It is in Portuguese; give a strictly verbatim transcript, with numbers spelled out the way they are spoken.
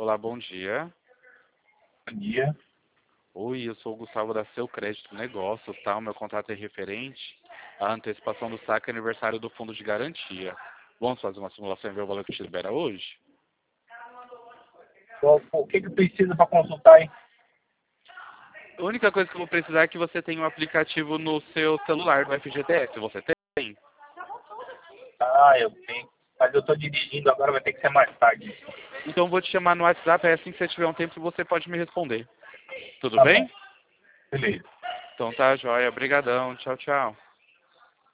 Olá, bom dia. Bom dia. Oi, eu sou o Gustavo da Seu Crédito Negócio, tá? O meu contrato é referente à antecipação do saque aniversário do Fundo de Garantia. Vamos fazer uma simulação e ver o valor que te libera hoje? O, o que que precisa para consultar aí? A única coisa que eu vou precisar é que você tenha um aplicativo no seu celular do F G T S. Você tem? Ah, eu tenho. Mas eu estou dirigindo agora, vai ter que ser mais tarde. Então eu vou te chamar no WhatsApp, é assim que você tiver um tempo você pode me responder. Tudo Tá bem? bom. Beleza. Então tá, joia. Obrigadão. Tchau, tchau.